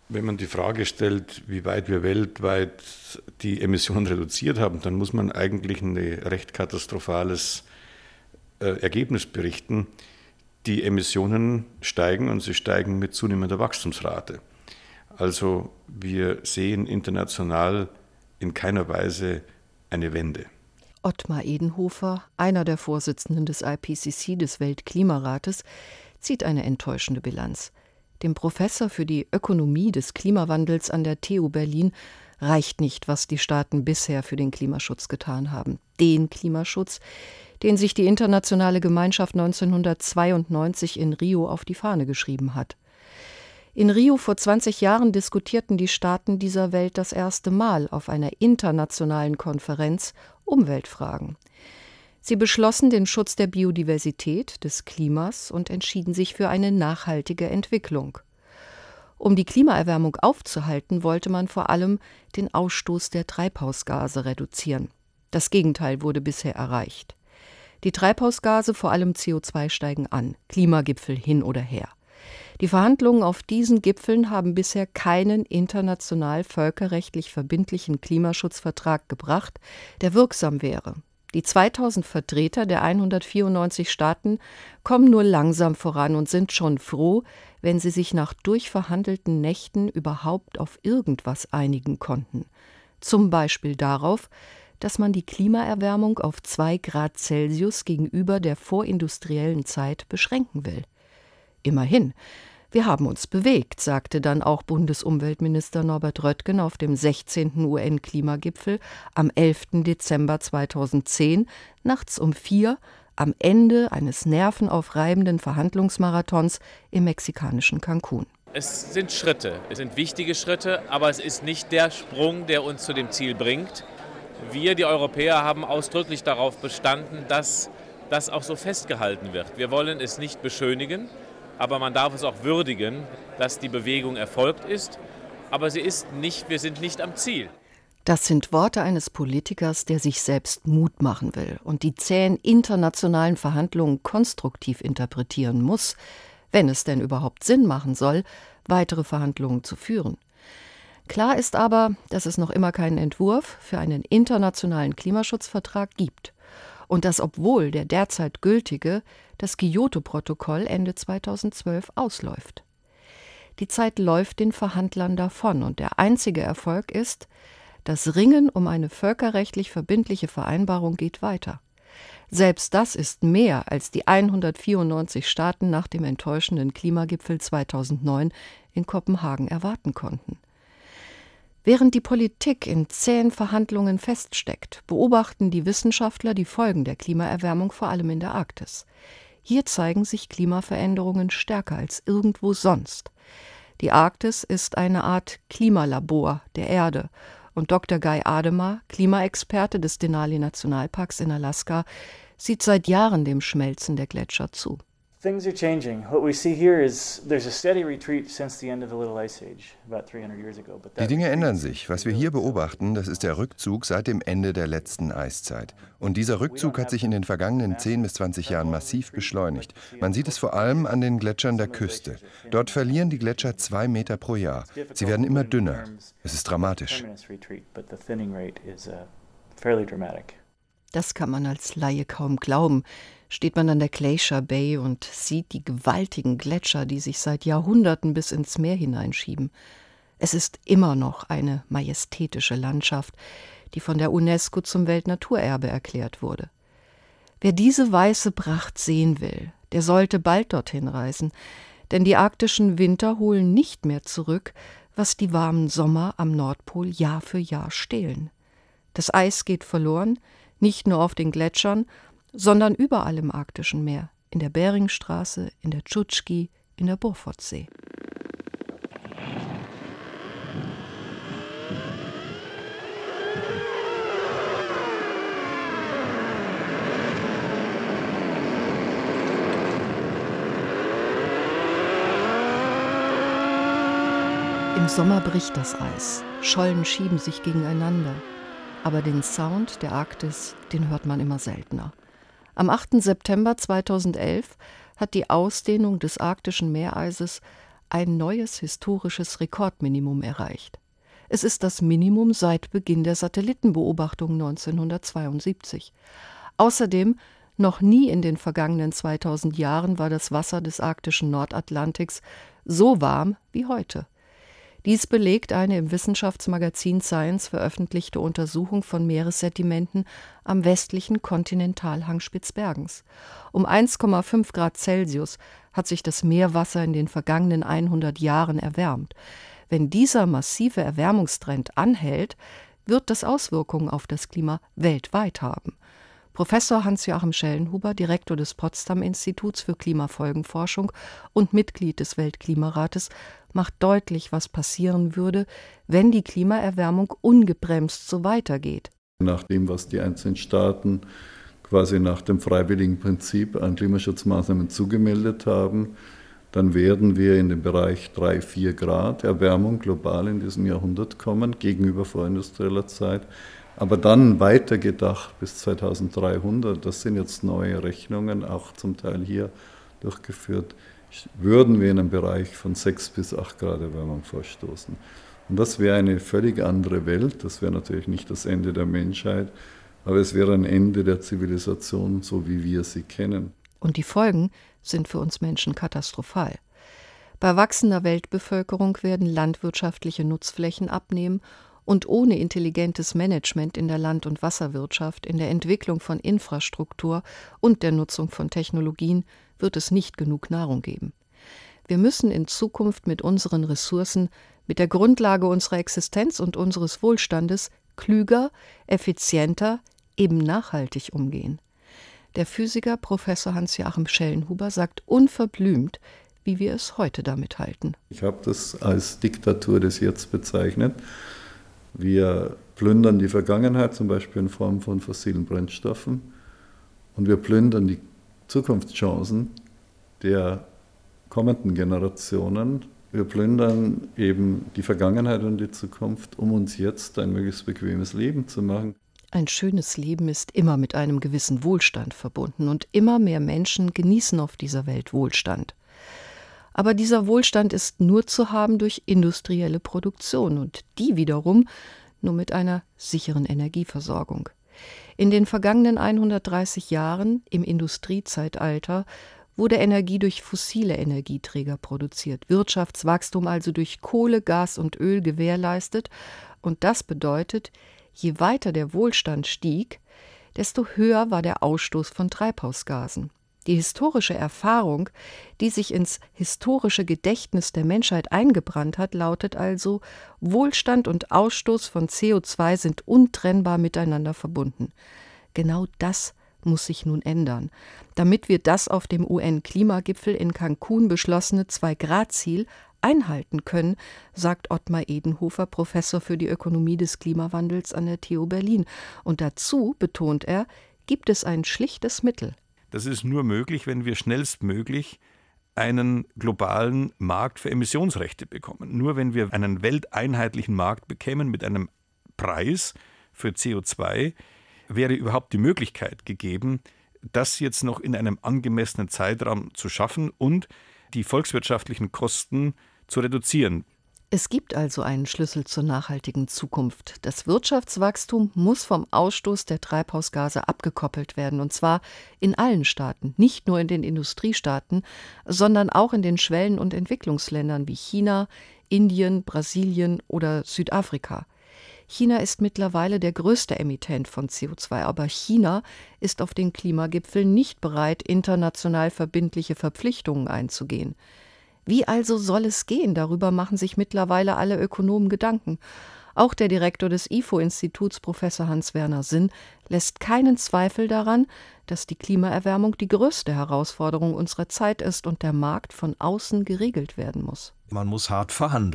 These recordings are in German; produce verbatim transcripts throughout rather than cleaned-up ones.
Wenn man die Frage stellt, wie weit wir weltweit die Emissionen reduziert haben, dann muss man eigentlich ein recht katastrophales äh, Ergebnis berichten. Die Emissionen steigen und sie steigen mit zunehmender Wachstumsrate. Also wir sehen international in keiner Weise eine Wende. Ottmar Edenhofer, einer der Vorsitzenden des I P C C, des Weltklimarates, zieht eine enttäuschende Bilanz. Dem Professor für die Ökonomie des Klimawandels an der T U Berlin reicht nicht, was die Staaten bisher für den Klimaschutz getan haben. Den Klimaschutz, den sich die internationale Gemeinschaft neunzehnhundertzweiundneunzig in Rio auf die Fahne geschrieben hat. In Rio vor zwanzig Jahren diskutierten die Staaten dieser Welt das erste Mal auf einer internationalen Konferenz Umweltfragen. Sie beschlossen den Schutz der Biodiversität, des Klimas und entschieden sich für eine nachhaltige Entwicklung. Um die Klimaerwärmung aufzuhalten, wollte man vor allem den Ausstoß der Treibhausgase reduzieren. Das Gegenteil wurde bisher erreicht. Die Treibhausgase, vor allem C O zwei, steigen an, Klimagipfel hin oder her. Die Verhandlungen auf diesen Gipfeln haben bisher keinen international völkerrechtlich verbindlichen Klimaschutzvertrag gebracht, der wirksam wäre. Die zweitausend Vertreter der hundertvierundneunzig Staaten kommen nur langsam voran und sind schon froh, wenn sie sich nach durchverhandelten Nächten überhaupt auf irgendwas einigen konnten. Zum Beispiel darauf, dass man die Klimaerwärmung auf zwei Grad Celsius gegenüber der vorindustriellen Zeit beschränken will. Immerhin, wir haben uns bewegt, sagte dann auch Bundesumweltminister Norbert Röttgen auf dem sechzehnten U N-Klimagipfel am elften Dezember zweitausendzehn, nachts um vier, am Ende eines nervenaufreibenden Verhandlungsmarathons im mexikanischen Cancun. Es sind Schritte, es sind wichtige Schritte, aber es ist nicht der Sprung, der uns zu dem Ziel bringt. Wir, die Europäer, haben ausdrücklich darauf bestanden, dass das auch so festgehalten wird. Wir wollen es nicht beschönigen, aber man darf es auch würdigen, dass die Bewegung erfolgt ist. Aber sie ist nicht, wir sind nicht am Ziel. Das sind Worte eines Politikers, der sich selbst Mut machen will und die zähen internationalen Verhandlungen konstruktiv interpretieren muss, wenn es denn überhaupt Sinn machen soll, weitere Verhandlungen zu führen. Klar ist aber, dass es noch immer keinen Entwurf für einen internationalen Klimaschutzvertrag gibt. Und dass, obwohl der derzeit gültige, das Kyoto-Protokoll Ende zweitausendzwölf ausläuft. Die Zeit läuft den Verhandlern davon und der einzige Erfolg ist, das Ringen um eine völkerrechtlich verbindliche Vereinbarung geht weiter. Selbst das ist mehr, als die hundertvierundneunzig Staaten nach dem enttäuschenden Klimagipfel zweitausendneun in Kopenhagen erwarten konnten. Während die Politik in zähen Verhandlungen feststeckt, beobachten die Wissenschaftler die Folgen der Klimaerwärmung vor allem in der Arktis. Hier zeigen sich Klimaveränderungen stärker als irgendwo sonst. Die Arktis ist eine Art Klimalabor der Erde und Doktor Guy Adema, Klimaexperte des Denali-Nationalparks in Alaska, sieht seit Jahren dem Schmelzen der Gletscher zu. Things are changing. What we see here is there's a steady retreat since the end of the Little Ice Age about three hundred years ago. Die Dinge ändern sich. Was wir hier beobachten, das ist der Rückzug seit dem Ende der letzten Eiszeit. Und dieser Rückzug hat sich in den vergangenen zehn bis zwanzig Jahren massiv beschleunigt. Man sieht es vor allem an den Gletschern der Küste. Dort verlieren die Gletscher zwei Meter pro Jahr. Sie werden immer dünner. Es ist dramatisch. Das kann man als Laie kaum glauben. Steht man an der Glacier Bay und sieht die gewaltigen Gletscher, die sich seit Jahrhunderten bis ins Meer hineinschieben. Es ist immer noch eine majestätische Landschaft, die von der UNESCO zum Weltnaturerbe erklärt wurde. Wer diese weiße Pracht sehen will, der sollte bald dorthin reisen, denn die arktischen Winter holen nicht mehr zurück, was die warmen Sommer am Nordpol Jahr für Jahr stehlen. Das Eis geht verloren, nicht nur auf den Gletschern, sondern überall im arktischen Meer, in der Beringstraße, in der Tschutschki, in der Burfotsee. Im Sommer bricht das Eis, Schollen schieben sich gegeneinander, aber den Sound der Arktis, den hört man immer seltener. Am achten September zweitausendelf hat die Ausdehnung des arktischen Meereises ein neues historisches Rekordminimum erreicht. Es ist das Minimum seit Beginn der Satellitenbeobachtung neunzehnhundertzweiundsiebzig. Außerdem, noch nie in den vergangenen zweitausend Jahren war das Wasser des arktischen Nordatlantiks so warm wie heute. Dies belegt eine im Wissenschaftsmagazin Science veröffentlichte Untersuchung von Meeressedimenten am westlichen Kontinentalhang Spitzbergens. Um eins Komma fünf Grad Celsius hat sich das Meerwasser in den vergangenen hundert Jahren erwärmt. Wenn dieser massive Erwärmungstrend anhält, wird das Auswirkungen auf das Klima weltweit haben. Professor Hans-Joachim Schellenhuber, Direktor des Potsdam-Instituts für Klimafolgenforschung und Mitglied des Weltklimarates, macht deutlich, was passieren würde, wenn die Klimaerwärmung ungebremst so weitergeht. Nach dem, was die einzelnen Staaten quasi nach dem freiwilligen Prinzip an Klimaschutzmaßnahmen zugemeldet haben, dann werden wir in den Bereich drei, vier Grad Erwärmung global in diesem Jahrhundert kommen, gegenüber vorindustrieller Zeit. Aber dann weitergedacht bis zweitausenddreihundert, das sind jetzt neue Rechnungen, auch zum Teil hier durchgeführt, würden wir in einen Bereich von sechs bis acht Grad Erwärmung vorstoßen. Und das wäre eine völlig andere Welt, das wäre natürlich nicht das Ende der Menschheit, aber es wäre ein Ende der Zivilisation, so wie wir sie kennen. Und die Folgen sind für uns Menschen katastrophal. Bei wachsender Weltbevölkerung werden landwirtschaftliche Nutzflächen abnehmen und ohne intelligentes Management in der Land- und Wasserwirtschaft, in der Entwicklung von Infrastruktur und der Nutzung von Technologien wird es nicht genug Nahrung geben. Wir müssen in Zukunft mit unseren Ressourcen, mit der Grundlage unserer Existenz und unseres Wohlstandes klüger, effizienter, eben nachhaltig umgehen. Der Physiker Professor Hans-Joachim Schellenhuber sagt unverblümt, wie wir es heute damit halten. Ich habe das als Diktatur des Jetzt bezeichnet. Wir plündern die Vergangenheit, zum Beispiel in Form von fossilen Brennstoffen, und wir plündern die Zukunftschancen der kommenden Generationen. Wir plündern eben die Vergangenheit und die Zukunft, um uns jetzt ein möglichst bequemes Leben zu machen. Ein schönes Leben ist immer mit einem gewissen Wohlstand verbunden und immer mehr Menschen genießen auf dieser Welt Wohlstand. Aber dieser Wohlstand ist nur zu haben durch industrielle Produktion und die wiederum nur mit einer sicheren Energieversorgung. In den vergangenen hundertdreißig Jahren im Industriezeitalter wurde Energie durch fossile Energieträger produziert, Wirtschaftswachstum also durch Kohle, Gas und Öl gewährleistet, und das bedeutet, je weiter der Wohlstand stieg, desto höher war der Ausstoß von Treibhausgasen. Die historische Erfahrung, die sich ins historische Gedächtnis der Menschheit eingebrannt hat, lautet also, Wohlstand und Ausstoß von C O zwei sind untrennbar miteinander verbunden. Genau das muss sich nun ändern, damit wir das auf dem U N-Klimagipfel in Cancun beschlossene zwei Grad Ziel einhalten können, sagt Ottmar Edenhofer, Professor für die Ökonomie des Klimawandels an der T U Berlin. Und dazu, betont er, gibt es ein schlichtes Mittel. Das ist nur möglich, wenn wir schnellstmöglich einen globalen Markt für Emissionsrechte bekommen. Nur wenn wir einen welteinheitlichen Markt bekämen mit einem Preis für C O zwei, wäre überhaupt die Möglichkeit gegeben, das jetzt noch in einem angemessenen Zeitraum zu schaffen und die volkswirtschaftlichen Kosten zu reduzieren. Es gibt also einen Schlüssel zur nachhaltigen Zukunft. Das Wirtschaftswachstum muss vom Ausstoß der Treibhausgase abgekoppelt werden, und zwar in allen Staaten, nicht nur in den Industriestaaten, sondern auch in den Schwellen- und Entwicklungsländern wie China, Indien, Brasilien oder Südafrika. China ist mittlerweile der größte Emittent von C O zwei, aber China ist auf den Klimagipfeln nicht bereit, international verbindliche Verpflichtungen einzugehen. Wie also soll es gehen? Darüber machen sich mittlerweile alle Ökonomen Gedanken. Auch der Direktor des I F O-Instituts, Professor Hans-Werner Sinn, lässt keinen Zweifel daran, dass die Klimaerwärmung die größte Herausforderung unserer Zeit ist und der Markt von außen geregelt werden muss. Man muss hart verhandeln,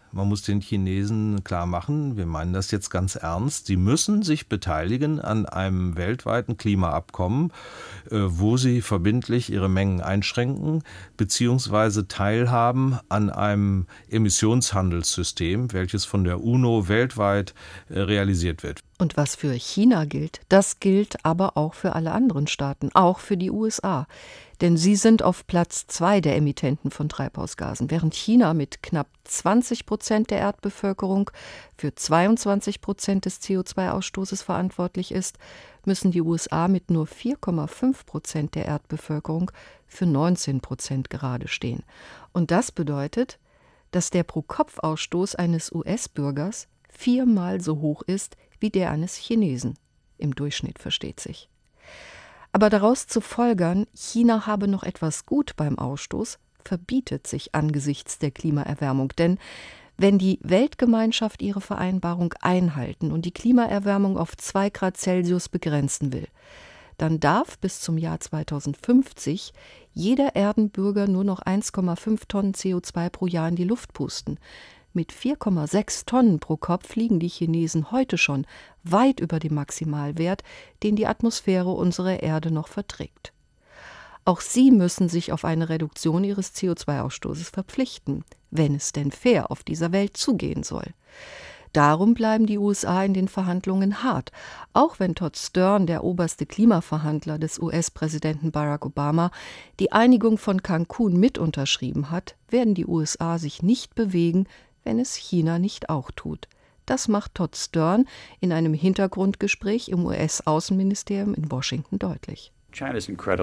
Man muss den Chinesen klar machen, wir meinen das jetzt ganz ernst, sie müssen sich beteiligen an einem weltweiten Klimaabkommen, wo sie verbindlich ihre Mengen einschränken, beziehungsweise teilhaben an einem Emissionshandelssystem, welches von der UNO weltweit realisiert wird. Und was für China gilt, das gilt aber auch für alle anderen Staaten, auch für die U S A. Denn sie sind auf Platz zwei der Emittenten von Treibhausgasen. Während China mit knapp zwanzig Prozent der Erdbevölkerung für zweiundzwanzig Prozent des C O zwei Ausstoßes verantwortlich ist, müssen die U S A mit nur vier Komma fünf Prozent der Erdbevölkerung für neunzehn Prozent gerade stehen. Und das bedeutet, dass der Pro-Kopf-Ausstoß eines U S-Bürgers viermal so hoch ist wie der eines Chinesen. Im Durchschnitt, versteht sich. Aber daraus zu folgern, China habe noch etwas gut beim Ausstoß, verbietet sich angesichts der Klimaerwärmung. Denn wenn die Weltgemeinschaft ihre Vereinbarung einhalten und die Klimaerwärmung auf zwei Grad Celsius begrenzen will, dann darf bis zum Jahr zweitausendfünfzig jeder Erdenbürger nur noch eins Komma fünf Tonnen C O zwei pro Jahr in die Luft pusten. Mit vier Komma sechs Tonnen pro Kopf liegen die Chinesen heute schon weit über dem Maximalwert, den die Atmosphäre unserer Erde noch verträgt. Auch sie müssen sich auf eine Reduktion ihres C O zwei Ausstoßes verpflichten, wenn es denn fair auf dieser Welt zugehen soll. Darum bleiben die U S A in den Verhandlungen hart. Auch wenn Todd Stern, der oberste Klimaverhandler des U S-Präsidenten Barack Obama, die Einigung von Cancun mit unterschrieben hat, werden die U S A sich nicht bewegen, wenn es China nicht auch tut. Das macht Todd Stern in einem Hintergrundgespräch im U S-Außenministerium in Washington deutlich. China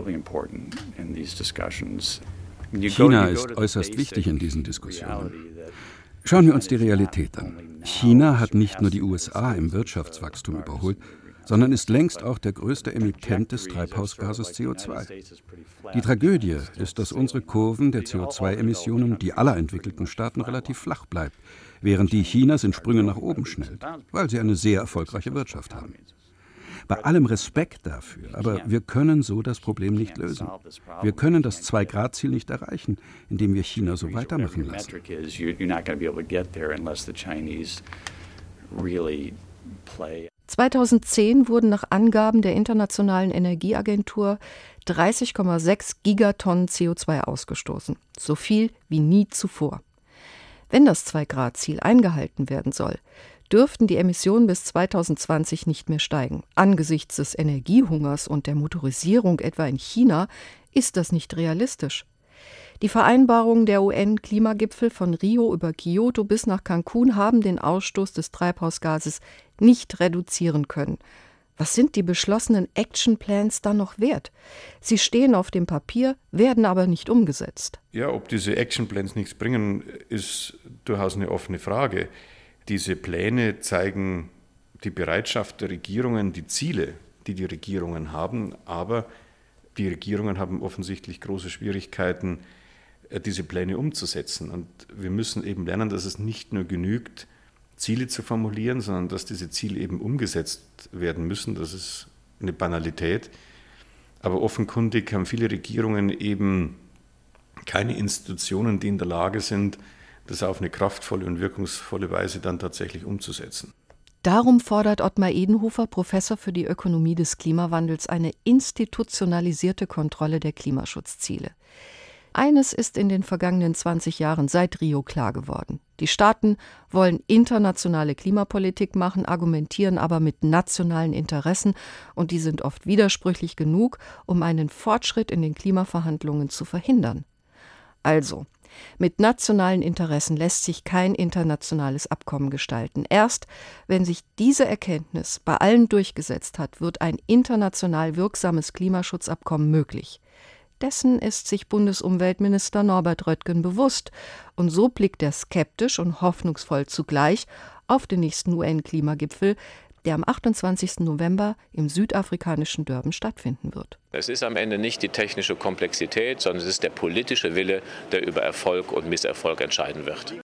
ist äußerst wichtig in diesen Diskussionen. Schauen wir uns die Realität an. China hat nicht nur die U S A im Wirtschaftswachstum überholt, sondern ist längst auch der größte Emittent des Treibhausgases C O zwei. Die Tragödie ist, dass unsere Kurven der C O zwei Emissionen, die aller entwickelten Staaten, relativ flach bleibt, während die Chinas in Sprünge nach oben schnellt, weil sie eine sehr erfolgreiche Wirtschaft haben. Bei allem Respekt dafür, aber wir können so das Problem nicht lösen. Wir können das zwei Grad Ziel nicht erreichen, indem wir China so weitermachen lassen. zweitausendzehn wurden nach Angaben der Internationalen Energieagentur dreißig Komma sechs Gigatonnen C O zwei ausgestoßen. So viel wie nie zuvor. Wenn das zwei Grad Ziel eingehalten werden soll, dürften die Emissionen bis zweitausendzwanzig nicht mehr steigen. Angesichts des Energiehungers und der Motorisierung etwa in China ist das nicht realistisch. Die Vereinbarungen der U N-Klimagipfel von Rio über Kyoto bis nach Cancun haben den Ausstoß des Treibhausgases nicht reduzieren können. Was sind die beschlossenen Action-Plans dann noch wert? Sie stehen auf dem Papier, werden aber nicht umgesetzt. Ja, ob diese Action-Plans nichts bringen, ist durchaus eine offene Frage. Diese Pläne zeigen die Bereitschaft der Regierungen, die Ziele, die die Regierungen haben, aber die Regierungen haben offensichtlich große Schwierigkeiten, diese Pläne umzusetzen. Und wir müssen eben lernen, dass es nicht nur genügt, Ziele zu formulieren, sondern dass diese Ziele eben umgesetzt werden müssen. Das ist eine Banalität. Aber offenkundig haben viele Regierungen eben keine Institutionen, die in der Lage sind, das auf eine kraftvolle und wirkungsvolle Weise dann tatsächlich umzusetzen. Darum fordert Ottmar Edenhofer, Professor für die Ökonomie des Klimawandels, eine institutionalisierte Kontrolle der Klimaschutzziele. Eines ist in den vergangenen zwanzig Jahren seit Rio klar geworden. Die Staaten wollen internationale Klimapolitik machen, argumentieren aber mit nationalen Interessen und die sind oft widersprüchlich genug, um einen Fortschritt in den Klimaverhandlungen zu verhindern. Also, mit nationalen Interessen lässt sich kein internationales Abkommen gestalten. Erst wenn sich diese Erkenntnis bei allen durchgesetzt hat, wird ein international wirksames Klimaschutzabkommen möglich. Dessen ist sich Bundesumweltminister Norbert Röttgen bewusst. Und so blickt er skeptisch und hoffnungsvoll zugleich auf den nächsten U N-Klimagipfel, der am achtundzwanzigsten November im südafrikanischen Durban stattfinden wird. Es ist am Ende nicht die technische Komplexität, sondern es ist der politische Wille, der über Erfolg und Misserfolg entscheiden wird.